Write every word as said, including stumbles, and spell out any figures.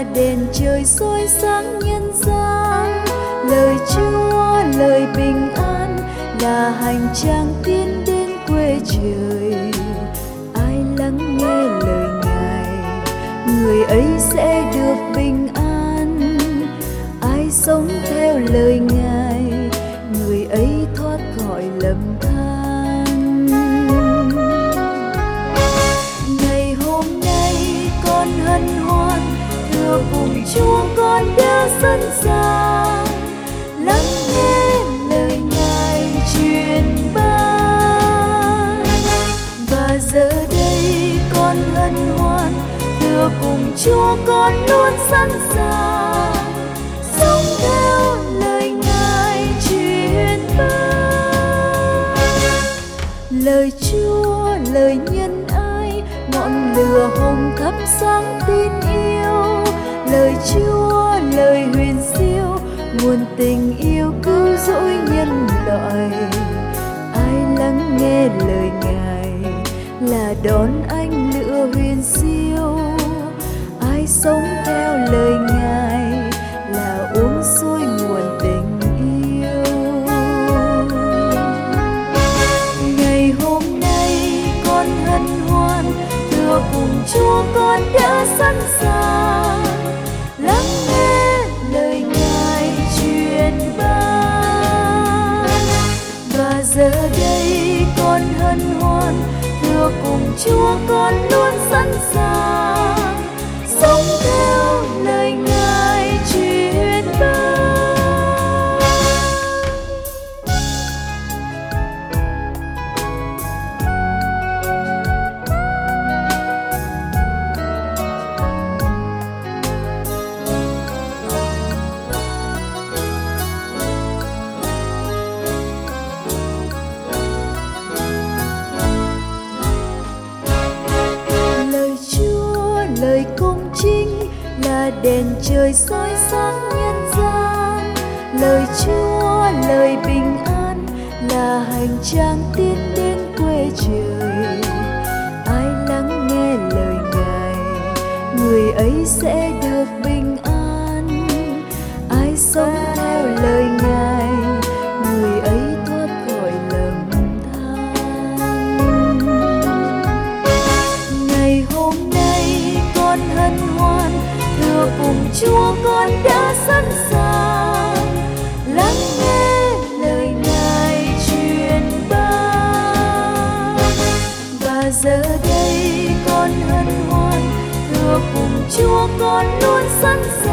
là đèn trời soi sáng nhân gian. Lời Chúa lời bình an là hành trang tiến đến quê trời. Ai lắng nghe lời Ngài, người ấy sẽ được bình an. Ai sống theo lời Ngài, người ấy thoát khỏi lầm than. Ngày hôm nay con hân hoan, thưa cùng Chúa con đã sẵn sàng lắng nghe lời Ngài truyền ban. Và giờ đây con hân hoan, thưa cùng Chúa con luôn sẵn sàng sống theo lời Ngài truyền ban. Lời Chúa lời nhân ái, ngọn lửa hồng thắp sáng tin yêu. Lời Chúa lời huyền siêu, nguồn tình yêu cứu rỗi nhân loại. Ai lắng nghe lời Ngài là đón ánh lửa huyền siêu. Ai sống theo lời Ngài là uống sôi nguồn tình yêu. Ngày hôm nay con hân hoan, thưa cùng Chúa con đã sẵn sàng lắng nghe lời Ngài truyền ban. Và giờ đây con hân hoan, thưa cùng Chúa con luôn sẵn sàng sống theo lời Ngài truyền ban. Lời công chính là đèn trời soi sáng nhân gian. Lời Chúa lời bình an là hành trang tiến đến quê trời. Ai lắng nghe lời Ngài, người ấy sẽ được bình an. Ai sống theo lời Ngài, người ấy thoát khỏi lầm than. Ngày hôm nay con hân hoan, thưa cùng Chúa con đã sẵn sàng lắng nghe lời Ngài truyền ban. Và giờ đây con hân hoan, thưa cùng Chúa con luôn sẵn sàng